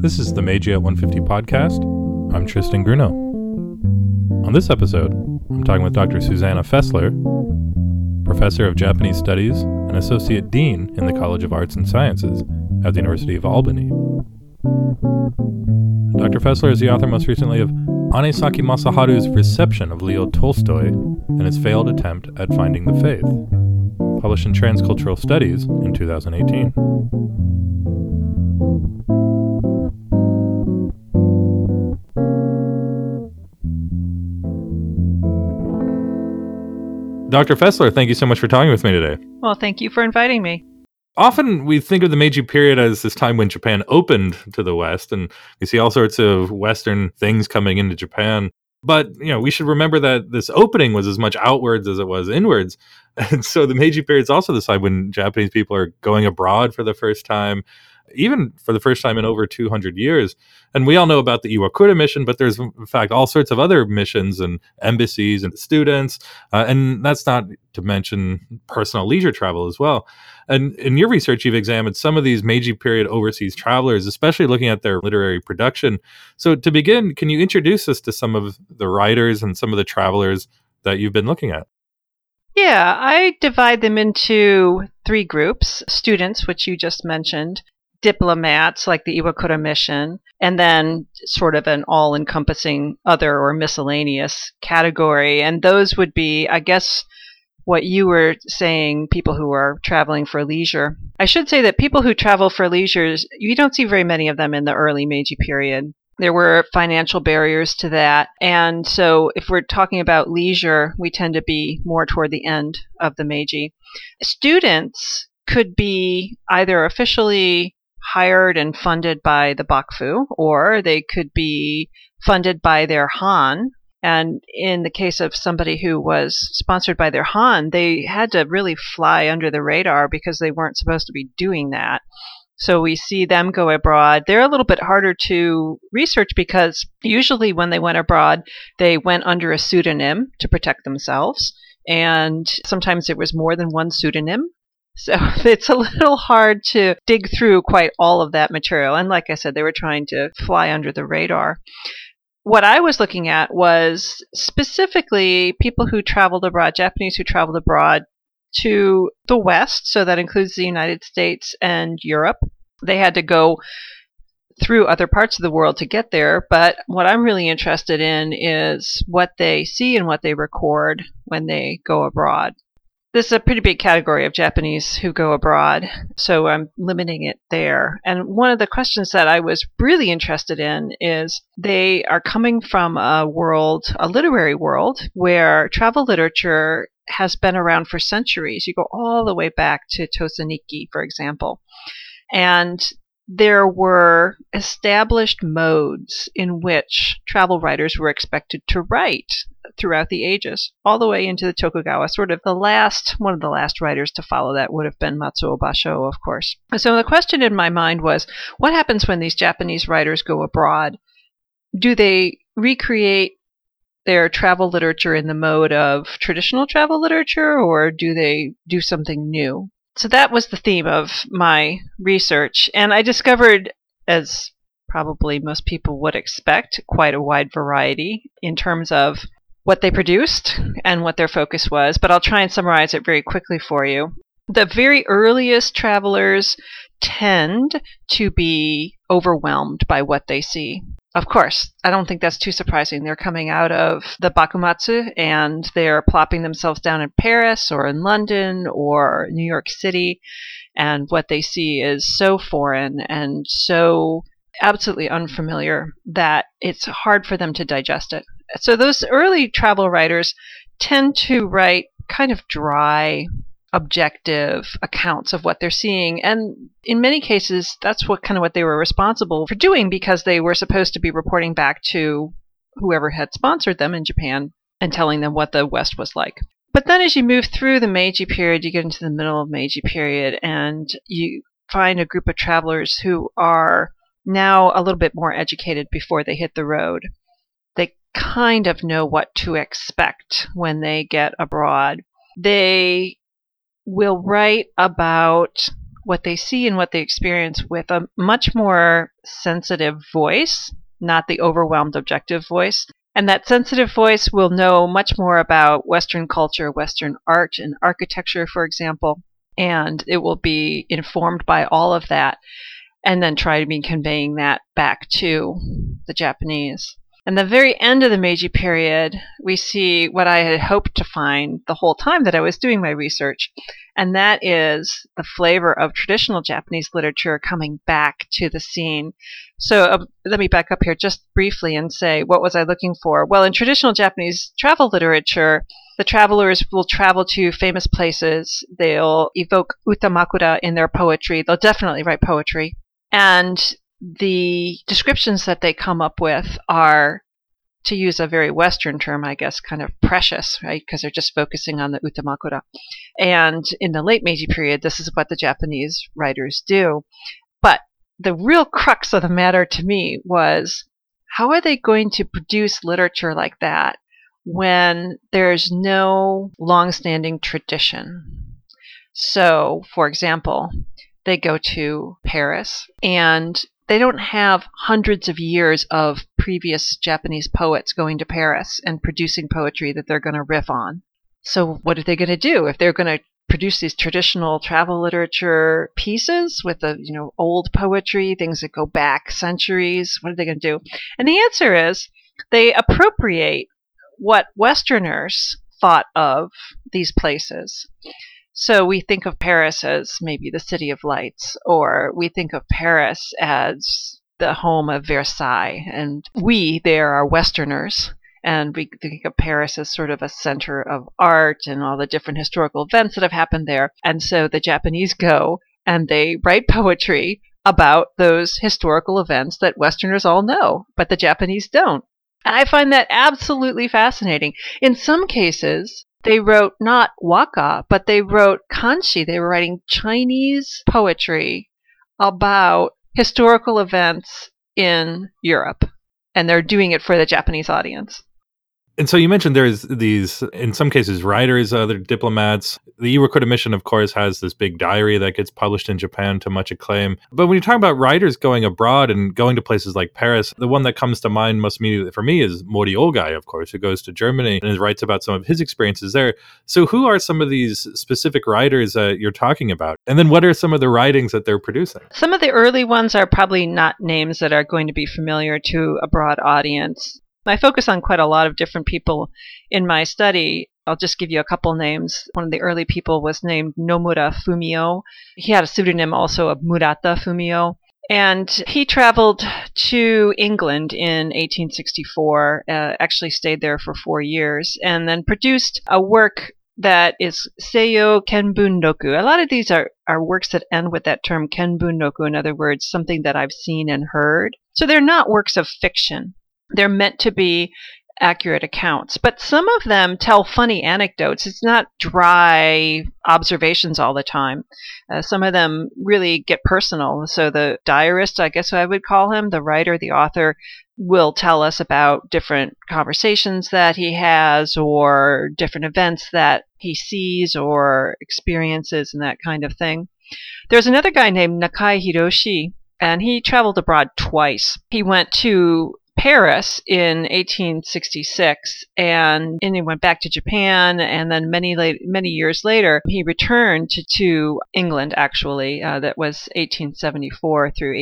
This is the Meiji at 150 podcast. I'm Tristan Grunow. On this episode, I'm talking with Dr. Susanna Fessler, Professor of Japanese Studies and Associate Dean in the College of Arts and Sciences at the University of Albany. Dr. Fessler is the author most recently of Anesaki Masaharu's Reception of Leo Tolstoy and his failed attempt at finding the faith, published in Transcultural Studies in 2018. Dr. Fessler, thank you so much for talking with me today. Well, thank you for inviting me. Often we think of the Meiji period as this time when Japan opened to the West, and we see all sorts of Western things coming into Japan. But, we should remember that this opening was as much outwards as it was inwards. And so the Meiji period is also the time when Japanese people are going abroad for the first time, even for the first time in over 200 years. And we all know about the Iwakura mission, but there's, in fact, all sorts of other missions and embassies and students. And that's not to mention personal leisure travel as well. And in your research, you've examined some of these Meiji period overseas travelers, especially looking at their literary production. So to begin, can you introduce us to some of the writers and some of the travelers that you've been looking at? Yeah, I divide them into three groups: students, which you just mentioned, diplomats like the Iwakura mission, and then sort of an all-encompassing other or miscellaneous category. And those would be, I guess, what you were saying, people who are traveling for leisure. I should say that people who travel for leisure, you don't see very many of them in the early Meiji period. There were financial barriers to that. And so if we're talking about leisure, we tend to be more toward the end of the Meiji. Students could be either officially hired and funded by the Bakufu, or they could be funded by their Han. And in the case of somebody who was sponsored by their Han, they had to really fly under the radar because they weren't supposed to be doing that. So we see them go abroad. They're a little bit harder to research because usually when they went abroad, they went under a pseudonym to protect themselves. And sometimes there was more than one pseudonym. So it's a little hard to dig through quite all of that material. And like I said, they were trying to fly under the radar. What I was looking at was specifically people who traveled abroad, Japanese who traveled abroad to the West. So that includes the United States and Europe. They had to go through other parts of the world to get there. But what I'm really interested in is what they see and what they record when they go abroad. This is a pretty big category of Japanese who go abroad, so I'm limiting it there. And one of the questions that I was really interested in is they are coming from a literary world, where travel literature has been around for centuries. You go all the way back to Tosaniki, for example. And there were established modes in which travel writers were expected to write throughout the ages, all the way into the Tokugawa. One of the last writers to follow that would have been Matsuo Basho, of course. So the question in my mind was, what happens when these Japanese writers go abroad? Do they recreate their travel literature in the mode of traditional travel literature, or do they do something new? So that was the theme of my research. And I discovered, as probably most people would expect, quite a wide variety in terms of what they produced and what their focus was. But I'll try and summarize it very quickly for you. The very earliest travelers tend to be overwhelmed by what they see. Of course, I don't think that's too surprising. They're coming out of the Bakumatsu and they're plopping themselves down in Paris or in London or New York City. And what they see is so foreign and so absolutely unfamiliar that it's hard for them to digest it. So those early travel writers tend to write kind of dry, objective accounts of what they're seeing. And in many cases, that's what they were responsible for doing, because they were supposed to be reporting back to whoever had sponsored them in Japan and telling them what the West was like. But then as you move through the Meiji period, you get into the middle of Meiji period, and you find a group of travelers who are now a little bit more educated before they hit the road. They kind of know what to expect when they get abroad. They will write about what they see and what they experience with a much more sensitive voice, not the overwhelmed objective voice. And that sensitive voice will know much more about Western culture, Western art and architecture, for example, and it will be informed by all of that and then try to be conveying that back to the Japanese. And the very end of the Meiji period, we see what I had hoped to find the whole time that I was doing my research, and that is the flavor of traditional Japanese literature coming back to the scene. So let me back up here just briefly and say, what was I looking for? Well, in traditional Japanese travel literature, the travelers will travel to famous places. They'll evoke utamakura in their poetry. They'll definitely write poetry. And the descriptions that they come up with are, to use a very Western term, I guess, kind of precious, right? Because they're just focusing on the utamakura. And in the late Meiji period, this is what the Japanese writers do. But the real crux of the matter to me was, how are they going to produce literature like that when there's no long-standing tradition? So, for example, they go to Paris, and they don't have hundreds of years of previous Japanese poets going to Paris and producing poetry that they're going to riff on. So what are they going to do if they're going to produce these traditional travel literature pieces with the old poetry, things that go back centuries? What are they going to do? And the answer is they appropriate what Westerners thought of these places. So we think of Paris as maybe the City of Lights, or we think of Paris as the home of Versailles. And we there are Westerners, and we think of Paris as sort of a center of art and all the different historical events that have happened there. And so the Japanese go and they write poetry about those historical events that Westerners all know, but the Japanese don't. And I find that absolutely fascinating. In some cases, they wrote not waka, but they wrote kanshi. They were writing Chinese poetry about historical events in Europe, and they're doing it for the Japanese audience. And so you mentioned there's these, in some cases, writers, other diplomats. The Iwakura Mission, of course, has this big diary that gets published in Japan to much acclaim. But when you talk about writers going abroad and going to places like Paris, the one that comes to mind most immediately for me is Mori Ogai, of course, who goes to Germany and writes about some of his experiences there. So who are some of these specific writers that you're talking about? And then what are some of the writings that they're producing? Some of the early ones are probably not names that are going to be familiar to a broad audience. I focus on quite a lot of different people in my study. I'll just give you a couple names. One of the early people was named Nomura Fumio. He had a pseudonym also of Murata Fumio. And he traveled to England in 1864, actually stayed there for 4 years, and then produced a work that is Seiyo Kenbunroku. A lot of these are works that end with that term Kenbunroku, in other words, something that I've seen and heard. So they're not works of fiction. They're meant to be accurate accounts, but some of them tell funny anecdotes. It's not dry observations all the time. Some of them really get personal. So the diarist, I guess I would call him, the writer, the author, will tell us about different conversations that he has or different events that he sees or experiences and that kind of thing. There's another guy named Nakai Hiroshi, and he traveled abroad twice. He went to Paris in 1866, and he went back to Japan, and then many years later, he returned to England, actually. That was 1874 through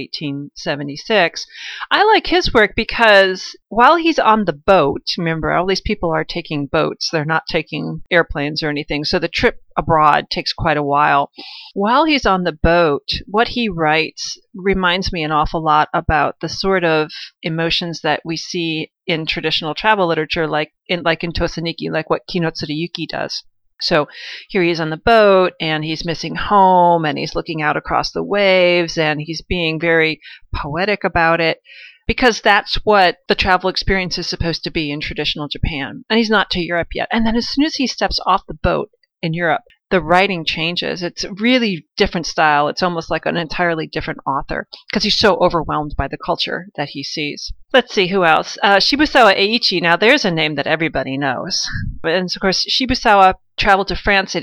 1876. I like his work because while he's on the boat, remember, all these people are taking boats. They're not taking airplanes or anything, so the trip abroad takes quite a while. While he's on the boat, what he writes reminds me an awful lot about the sort of emotions that we see in traditional travel literature, like in Tosaniki, like what Kino Tsuruyuki does. So here he is on the boat, and he's missing home, and he's looking out across the waves, and he's being very poetic about it, because that's what the travel experience is supposed to be in traditional Japan. And he's not to Europe yet. And then as soon as he steps off the boat in Europe, the writing changes. It's really different style. It's almost like an entirely different author because he's so overwhelmed by the culture that he sees. Let's see, who else? Shibusawa Eiichi. Now, there's a name that everybody knows. And, of course, Shibusawa traveled to France in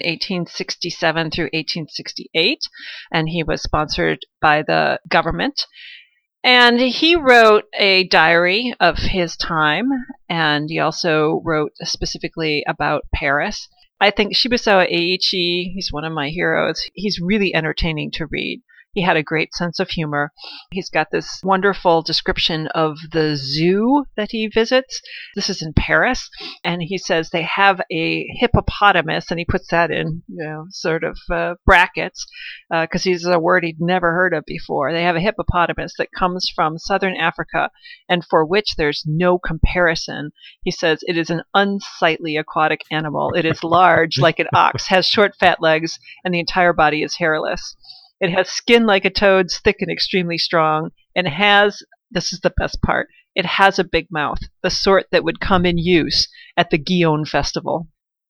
1867 through 1868, and he was sponsored by the government. And he wrote a diary of his time, and he also wrote specifically about Paris. I think Shibusawa Eiichi, he's one of my heroes. He's really entertaining to read. He had a great sense of humor. He's got this wonderful description of the zoo that he visits. This is in Paris. And he says they have a hippopotamus, and he puts that in, sort of brackets, because it's a word he'd never heard of before. They have a hippopotamus that comes from southern Africa and for which there's no comparison. He says it is an unsightly aquatic animal. It is large like an ox, has short fat legs, and the entire body is hairless. It has skin like a toad's, thick and extremely strong, and this is the best part, it has a big mouth, the sort that would come in use at the Gion Festival.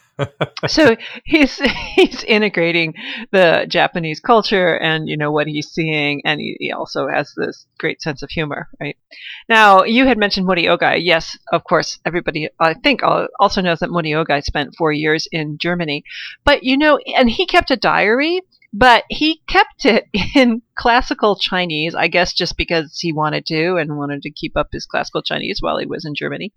So he's integrating the Japanese culture and, what he's seeing, and he also has this great sense of humor, right? Now, you had mentioned Mori Ogai. Yes, of course, everybody, I think, also knows that Mori Ogai spent 4 years in Germany. But, and he kept a diary, but he kept it in classical Chinese, I guess just because he wanted to keep up his classical Chinese while he was in Germany.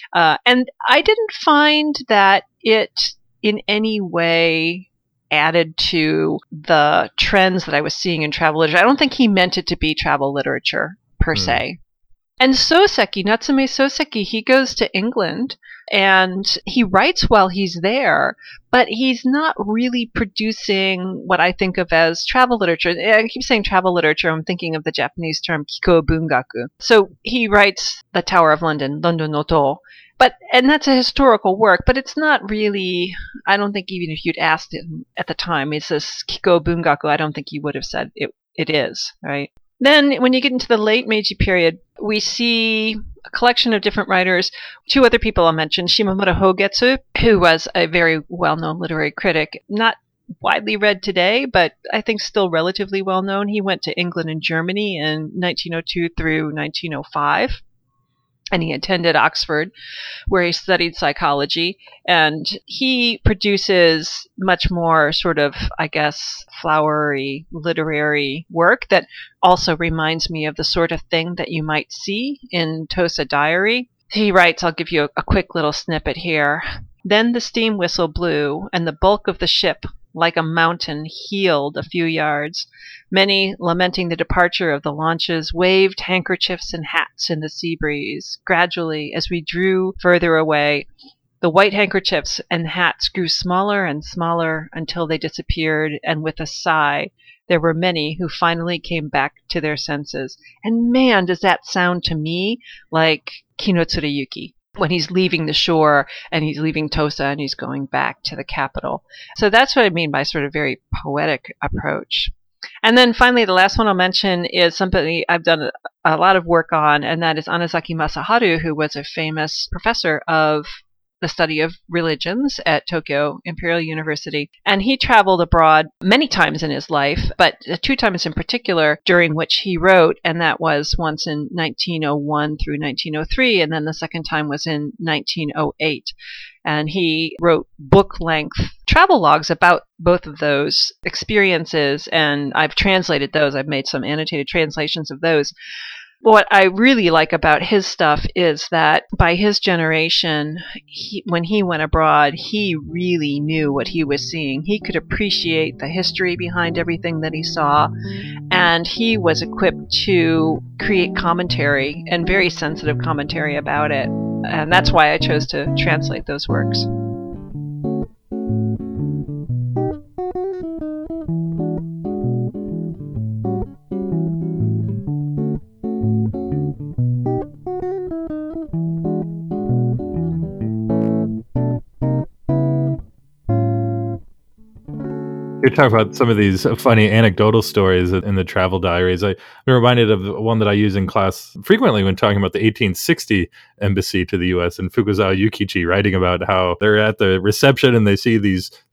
And I didn't find that it in any way added to the trends that I was seeing in travel literature. I don't think he meant it to be travel literature per se. And Soseki, Natsume Soseki, he goes to England and he writes while he's there, but he's not really producing what I think of as travel literature. I keep saying travel literature. I'm thinking of the Japanese term Kiko Bungaku. So he writes The Tower of London, London no To. And that's a historical work, but it's not really, I don't think even if you'd asked him at the time, is this Kiko Bungaku, I don't think he would have said it is, right? Then when you get into the late Meiji period, we see a collection of different writers. Two other people I'll mention, Shimamura Hogetsu, who was a very well-known literary critic, not widely read today, but I think still relatively well-known. He went to England and Germany in 1902 through 1905. And he attended Oxford, where he studied psychology. And he produces much more sort of, I guess, flowery literary work that also reminds me of the sort of thing that you might see in Tosa Diary. He writes, I'll give you a quick little snippet here. Then the steam whistle blew, and the bulk of the ship, like a mountain, heeled a few yards. Many, lamenting the departure of the launches, waved handkerchiefs and hats in the sea breeze. Gradually, as we drew further away, the white handkerchiefs and hats grew smaller and smaller until they disappeared, and with a sigh, there were many who finally came back to their senses. And man, does that sound to me like Kinotsurayuki, when he's leaving the shore and he's leaving Tosa and he's going back to the capital. So that's what I mean by sort of very poetic approach. And then finally, the last one I'll mention is somebody I've done a lot of work on, and that is Anazaki Masaharu, who was a famous professor of the study of religions at Tokyo Imperial University. And he traveled abroad many times in his life, but 2 times in particular during which he wrote, and that was once in 1901 through 1903, and then the second time was in 1908. And he wrote book-length travel logs about both of those experiences, and I've translated those. I've made some annotated translations of those. What I really like about his stuff is that by his generation, when he went abroad, he really knew what he was seeing. He could appreciate the history behind everything that he saw, and he was equipped to create commentary, and very sensitive commentary about it. And that's why I chose to translate those works. You're talking about some of these funny anecdotal stories in the travel diaries. I'm reminded of one that I use in class frequently when talking about the 1860 embassy to the U.S. and Fukuzawa Yukichi writing about how they're at the reception and they see these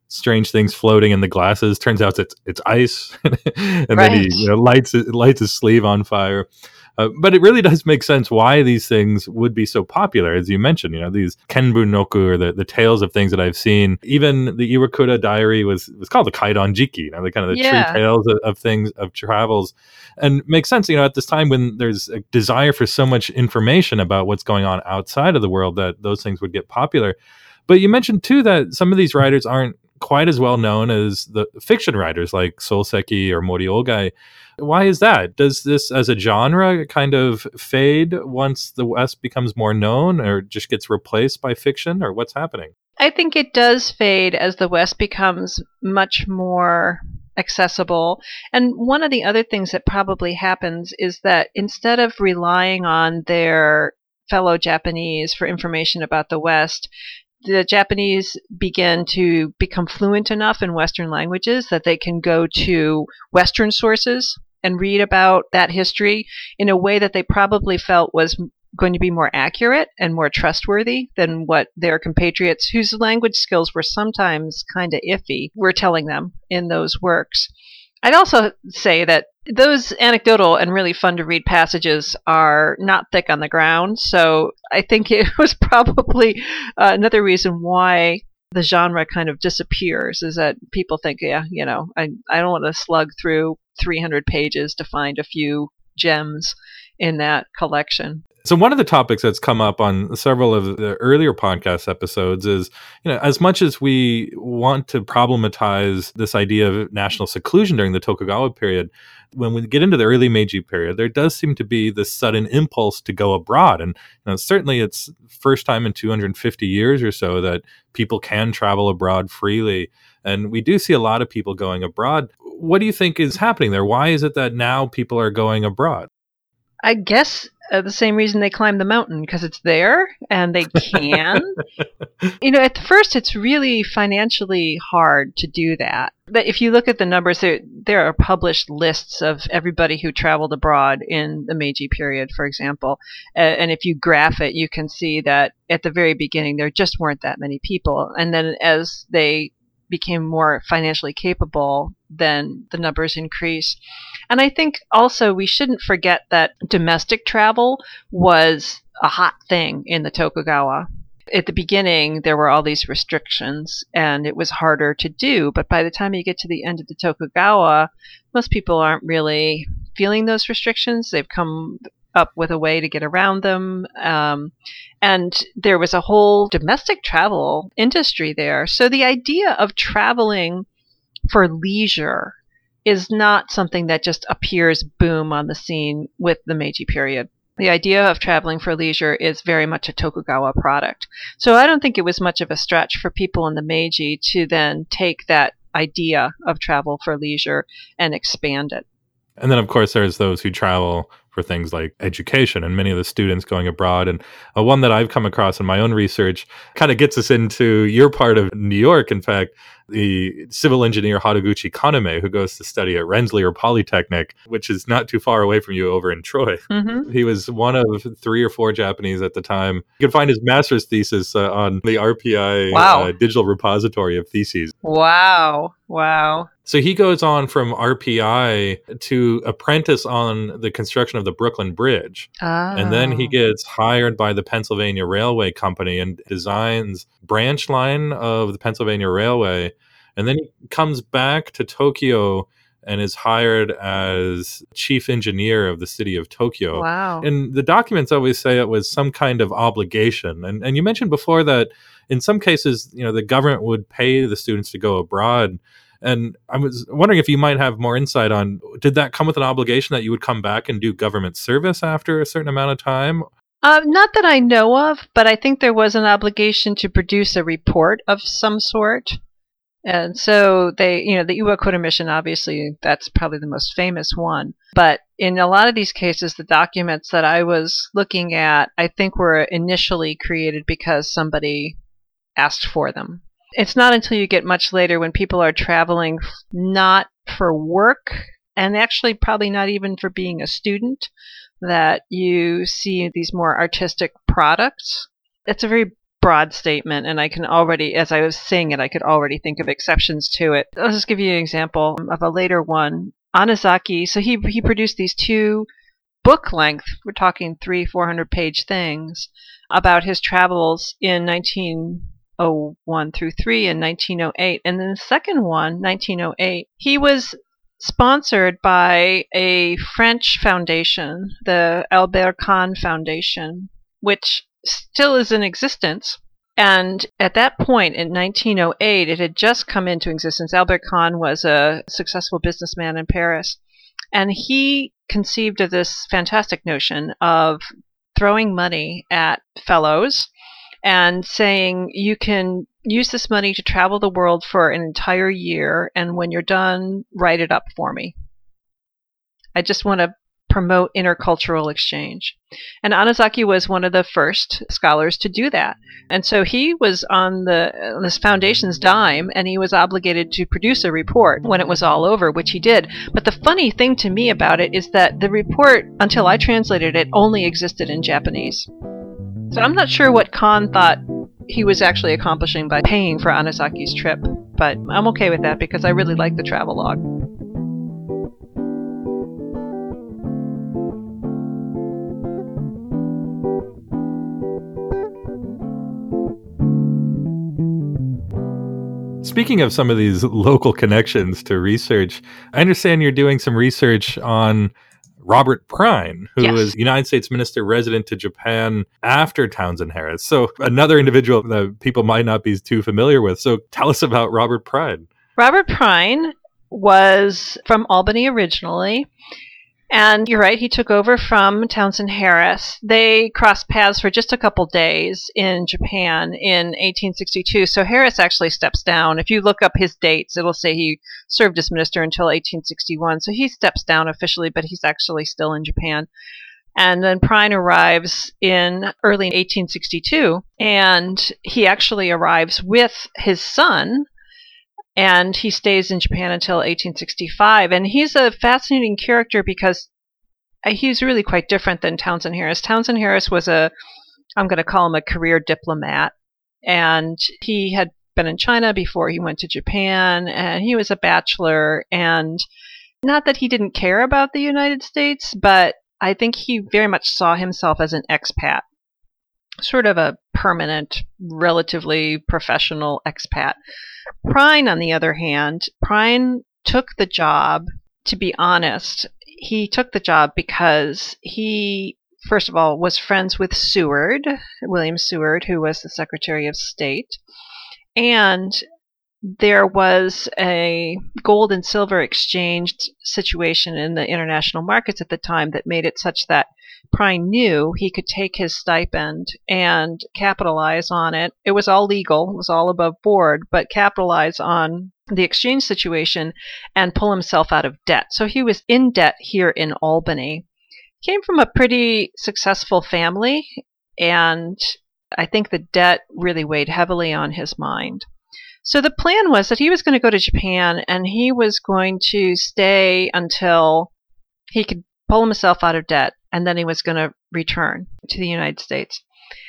strange things floating in the glasses. Turns out it's ice, and then Right. he lights his sleeve on fire. But it really does make sense why these things would be so popular, as you mentioned. These Kenbun-noku, or the tales of things that I've seen. Even the Iwakura Diary was called the Kaidan Jiki. The kind of the true Yeah. tales of things, of travels, and it makes sense. At this time when there's a desire for so much information about what's going on outside of the world, that those things would get popular. But you mentioned too that some of these writers aren't quite as well known as the fiction writers like Soseki or Moriogai. Why is that? Does this as a genre kind of fade once the West becomes more known, or just gets replaced by fiction, or what's happening? I think it does fade as the West becomes much more accessible. And one of the other things that probably happens is that instead of relying on their fellow Japanese for information about the West, the Japanese begin to become fluent enough in Western languages that they can go to Western sources and read about that history in a way that they probably felt was going to be more accurate and more trustworthy than what their compatriots, whose language skills were sometimes kind of iffy, were telling them in those works. I'd also say that those anecdotal and really fun to read passages are not thick on the ground, so I think it was probably another reason why the genre kind of disappears, is that people think, I don't want to slug through 300 pages to find a few gems in that collection. So one of the topics that's come up on several of the earlier podcast episodes is, as much as we want to problematize this idea of national seclusion during the Tokugawa period, when we get into the early Meiji period, there does seem to be this sudden impulse to go abroad. And certainly it's first time in 250 years or so that people can travel abroad freely. And we do see a lot of people going abroad. What do you think is happening there? Why is it that now people are going abroad? I guess the same reason they climb the mountain, because it's there and they can. At first it's really financially hard to do that. But if you look at the numbers, there are published lists of everybody who traveled abroad in the Meiji period, for example. And if you graph it, you can see that at the very beginning there just weren't that many people. And then as they became more financially capable, then the numbers increase. And I think also we shouldn't forget that domestic travel was a hot thing in the Tokugawa. At the beginning, there were all these restrictions, and it was harder to do. But by the time you get to the end of the Tokugawa, most people aren't really feeling those restrictions. They've come up with a way to get around them. And there was a whole domestic travel industry there. So the idea of traveling for leisure is not something that just appears boom on the scene with the Meiji period. The idea of traveling for leisure is very much a Tokugawa product. So I don't think it was much of a stretch for people in the Meiji to then take that idea of travel for leisure and expand it. And then, of course, there's those who travel for things like education, and many of the students going abroad. And one that I've come across in my own research kind of gets us into your part of New York. In fact, the civil engineer Haruguchi Kaname, who goes to study at Rensselaer Polytechnic, which is not too far away from you over in Troy. Mm-hmm. He was one of 3 or 4 Japanese at the time. You can find his master's thesis on the RPI digital repository of theses. Wow. So he goes on from RPI to apprentice on the construction of the Brooklyn Bridge. Oh. And then he gets hired by the Pennsylvania Railway Company and designs branch line of the Pennsylvania Railway. And then he comes back to Tokyo and is hired as chief engineer of the city of Tokyo. Wow. And the documents always say it was some kind of obligation. And you mentioned before that in some cases, the government would pay the students to go abroad. And I was wondering if you might have more insight on, did that come with an obligation that you would come back and do government service after a certain amount of time? Not that I know of, but I think there was an obligation to produce a report of some sort. And so the Iwakura mission, obviously, that's probably the most famous one. But in a lot of these cases, the documents that I was looking at, I think were initially created because somebody asked for them. It's not until you get much later when people are traveling not for work, and actually probably not even for being a student, that you see these more artistic products. It's a very broad statement, and I can already, as I was saying it, I could already think of exceptions to it. I'll just give you an example of a later one. Anazaki, so he produced these two book length, we're talking 300-400 page things about his travels in 1901 through 3 and 1908. And then the second one, 1908, he was sponsored by a French foundation, the Albert Kahn Foundation, which still is in existence. And at that point, in 1908, it had just come into existence. Albert Kahn was a successful businessman in Paris. And he conceived of this fantastic notion of throwing money at fellows and saying, you can use this money to travel the world for an entire year, and when you're done, write it up for me. I just want to promote intercultural exchange. And Anazaki was one of the first scholars to do that. And so he was on this foundation's dime, and he was obligated to produce a report when it was all over, which he did. But the funny thing to me about it is that the report, until I translated it, only existed in Japanese. So I'm not sure what Kahn thought he was actually accomplishing by paying for Anazaki's trip, but I'm okay with that because I really like the travelogue. Speaking of some of these local connections to research, I understand you're doing some research on Robert Prine, who was United States Minister Resident to Japan after Townsend Harris. So another individual that people might not be too familiar with. So tell us about Robert Prine. Robert Prine was from Albany originally. And you're right, he took over from Townsend Harris. They crossed paths for just a couple days in Japan in 1862. So Harris actually steps down. If you look up his dates, it'll say he served as minister until 1861. So he steps down officially, but he's actually still in Japan. And then Prine arrives in early 1862, and he actually arrives with his son, and he stays in Japan until 1865. And he's a fascinating character because he's really quite different than Townsend Harris. Townsend Harris was I'm going to call him a career diplomat. And he had been in China before he went to Japan, and he was a bachelor. And not that he didn't care about the United States, but I think he very much saw himself as an expat. Sort of a permanent, relatively professional expat. Prine, on the other hand, Prine took the job, to be honest, he took the job because he, first of all, was friends with Seward, William Seward, who was the Secretary of State, and there was a gold and silver exchange situation in the international markets at the time that made it such that Prine knew he could take his stipend and capitalize on it. It was all legal, it was all above board, but capitalize on the exchange situation and pull himself out of debt. So he was in debt here in Albany. Came from a pretty successful family, and I think the debt really weighed heavily on his mind. So the plan was that he was going to go to Japan, and he was going to stay until he could pull himself out of debt, and then he was going to return to the United States.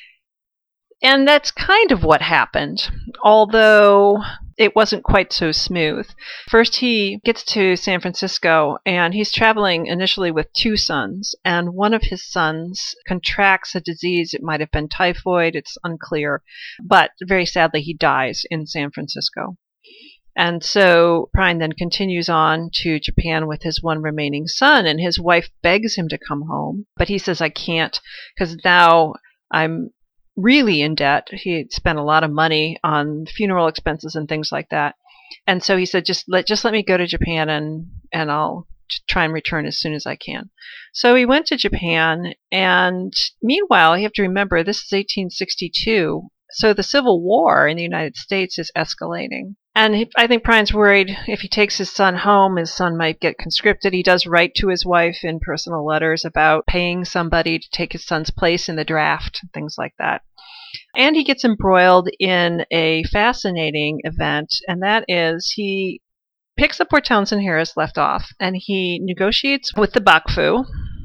And that's kind of what happened, although it wasn't quite so smooth. First, he gets to San Francisco, and he's traveling initially with two sons, and one of his sons contracts a disease. It might have been typhoid, it's unclear, but very sadly, he dies in San Francisco. And so Prine then continues on to Japan with his one remaining son, and his wife begs him to come home, but he says, I can't, because now I'm really in debt. He had spent a lot of money on funeral expenses and things like that. And so he said, just let me go to Japan, and I'll try and return as soon as I can. So he went to Japan, and meanwhile, you have to remember, this is 1862, so the Civil War in the United States is escalating. And I think Prine's worried if he takes his son home, his son might get conscripted. He does write to his wife in personal letters about paying somebody to take his son's place in the draft, things like that. And he gets embroiled in a fascinating event, and that is he picks up where Townsend Harris left off, and he negotiates with the Bakufu,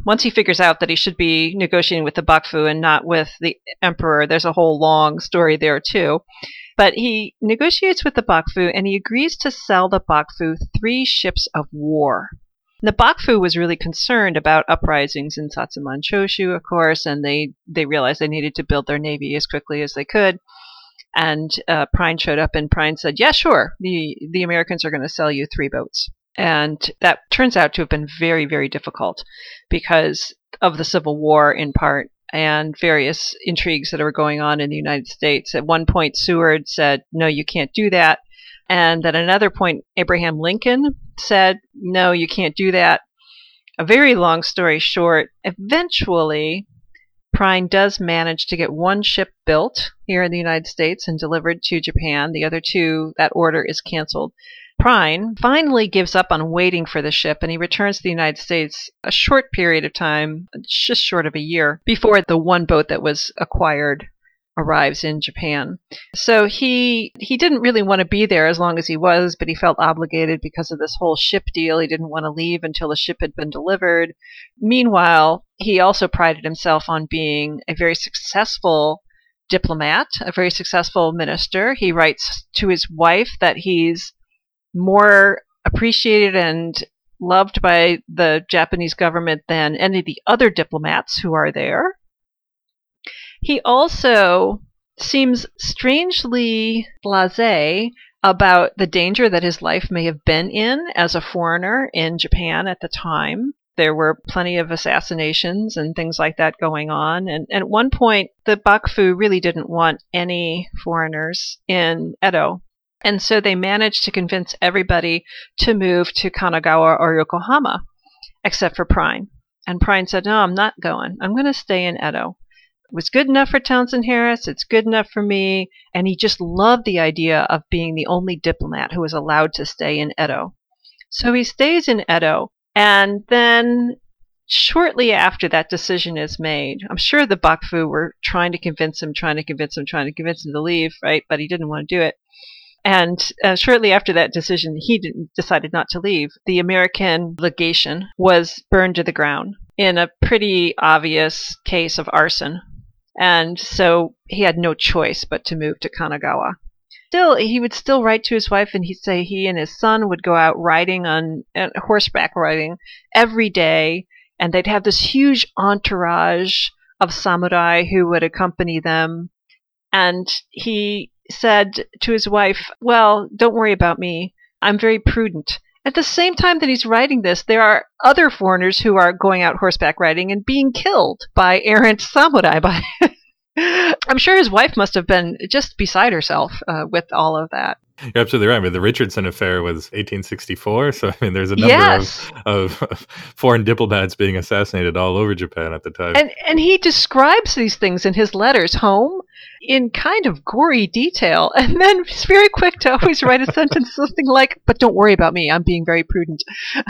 once he figures out that he should be negotiating with the Bakufu and not with the emperor. There's a whole long story there too. But he negotiates with the Bakufu, and he agrees to sell the Bakufu 3 ships of war. The Bakufu was really concerned about uprisings in Satsuma and Choshu, of course, and they realized they needed to build their navy as quickly as they could. And Prine showed up, and Prine said, yeah, sure, the Americans are going to sell you 3 boats. And that turns out to have been very, very difficult because of the Civil War in part and various intrigues that were going on in the United States. At one point, Seward said, no, you can't do that. And at another point, Abraham Lincoln said, no, you can't do that. A very long story short, eventually, Prine does manage to get 1 ship built here in the United States and delivered to Japan. The other 2, that order is canceled. Prine finally gives up on waiting for the ship, and he returns to the United States a short period of time, just short of a year, before the 1 boat that was acquired arrives in Japan. So he didn't really want to be there as long as he was, but he felt obligated because of this whole ship deal. He didn't want to leave until the ship had been delivered. Meanwhile, he also prided himself on being a very successful diplomat, a very successful minister. He writes to his wife that he's more appreciated and loved by the Japanese government than any of the other diplomats who are there. He also seems strangely blasé about the danger that his life may have been in as a foreigner in Japan at the time. There were plenty of assassinations and things like that going on. And at one point, the Bakufu really didn't want any foreigners in Edo. And so they managed to convince everybody to move to Kanagawa or Yokohama, except for Prine. And Prine said, no, I'm not going. I'm going to stay in Edo. It was good enough for Townsend Harris. It's good enough for me. And he just loved the idea of being the only diplomat who was allowed to stay in Edo. So he stays in Edo. And then shortly after that decision is made, I'm sure the Bakufu were trying to convince him to leave, right? But he didn't want to do it. And shortly after that decision, he decided not to leave. The American legation was burned to the ground in a pretty obvious case of arson. And so he had no choice but to move to Kanagawa. Still, he would still write to his wife, and he'd say he and his son would go out riding on horseback riding every day, and they'd have this huge entourage of samurai who would accompany them. And he said to his wife, well, don't worry about me. I'm very prudent. At the same time that he's writing this, there are other foreigners who are going out horseback riding and being killed by errant samurai. I'm sure his wife must have been just beside herself with all of that. You're absolutely right. I mean, the Richardson affair was 1864. So, I mean, there's a number of foreign diplomats being assassinated all over Japan at the time. And he describes these things in his letters home in kind of gory detail. And then he's very quick to always write a sentence, something like, but don't worry about me. I'm being very prudent.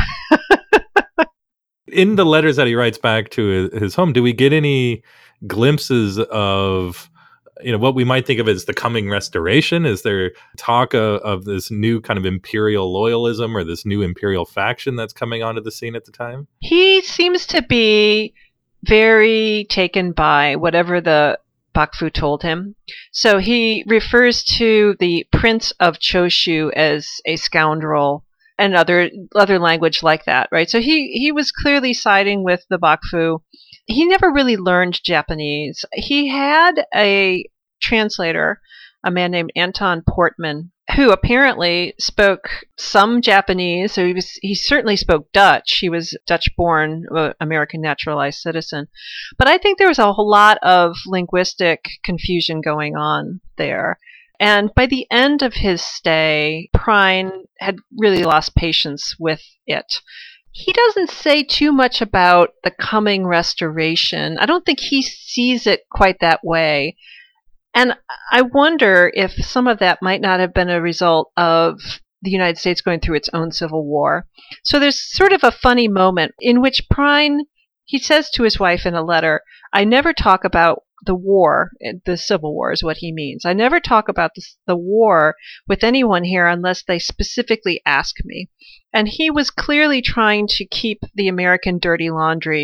In the letters that he writes back to his home, do we get any glimpses of what we might think of as the coming restoration? Is there talk of this new kind of imperial loyalism or this new imperial faction that's coming onto the scene at the time? He seems to be very taken by whatever the Bakufu told him. So he refers to the Prince of Choshu as a scoundrel and other language like that, right? So he was clearly siding with the Bakufu. He never really learned Japanese. He had a translator, a man named Anton Portman, who apparently spoke some Japanese. So he certainly spoke Dutch. He was Dutch-born, American naturalized citizen. But I think there was a whole lot of linguistic confusion going on there. And by the end of his stay, Prine had really lost patience with it. He doesn't say too much about the coming restoration. I don't think he sees it quite that way. And I wonder if some of that might not have been a result of the United States going through its own civil war. So there's sort of a funny moment in which Prine, he says to his wife in a letter, I never talk about the war, the Civil War is what he means. I never talk about the war with anyone here unless they specifically ask me. And he was clearly trying to keep the American dirty laundry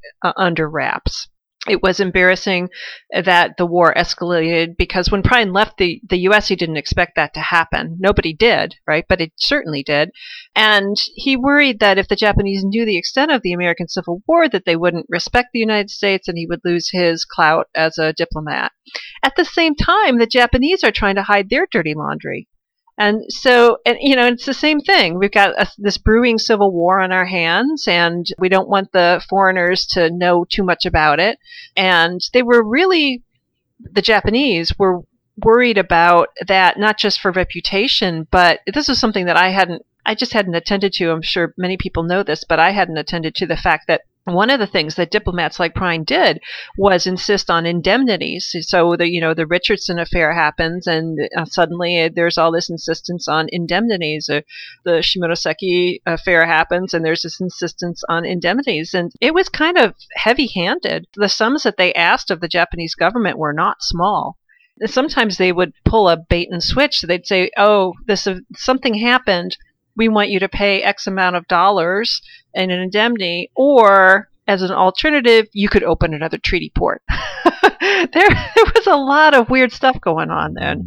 under wraps. It was embarrassing that the war escalated because when Prine left the U.S., he didn't expect that to happen. Nobody did, right? But it certainly did. And he worried that if the Japanese knew the extent of the American Civil War, that they wouldn't respect the United States and he would lose his clout as a diplomat. At the same time, the Japanese are trying to hide their dirty laundry. And so, it's the same thing. We've got this brewing civil war on our hands, and we don't want the foreigners to know too much about it. And the Japanese were worried about that, not just for reputation, but this is something that I just hadn't attended to. I'm sure many people know this, but I hadn't attended to the fact that one of the things that diplomats like Prine did was insist on indemnities. So the Richardson affair happens, and suddenly there's all this insistence on indemnities. The Shimonoseki affair happens, and there's this insistence on indemnities. And it was kind of heavy-handed. The sums that they asked of the Japanese government were not small. Sometimes they would pull a bait and switch. They'd say, "Oh, something happened. We want you to pay X amount of dollars in an indemnity, or as an alternative, you could open another treaty port." There was a lot of weird stuff going on then.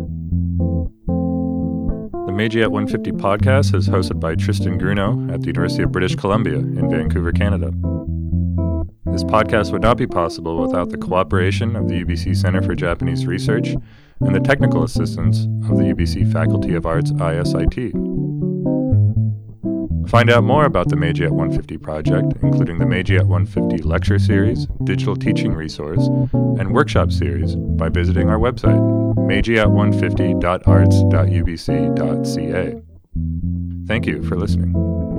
The Meiji at 150 podcast is hosted by Tristan Grunow at the University of British Columbia in Vancouver, Canada. This podcast would not be possible without the cooperation of the UBC Centre for Japanese Research and the technical assistance of the UBC Faculty of Arts ISIT. Find out more about the Meiji at 150 project, including the Meiji at 150 lecture series, digital teaching resource, and workshop series by visiting our website, meijiat150.arts.ubc.ca. Thank you for listening.